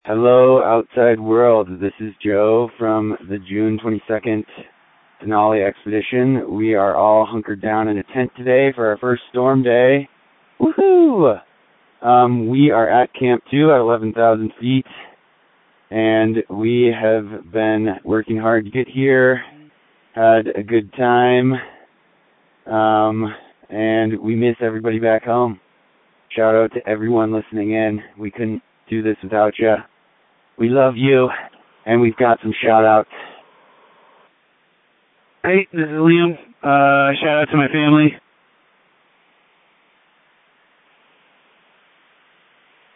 Hello, outside world. This is Joe from the June 22nd Denali expedition. We are all hunkered down in a tent today for our first storm day. Woohoo! We are at Camp 2 at 11,000 feet, and we have been working hard to get here, had a good time, and we miss everybody back home. Shout out to everyone listening in. We couldn't do this without you. We love you, and we've got some shout-outs. Hey, this is Liam. Shout out to my family.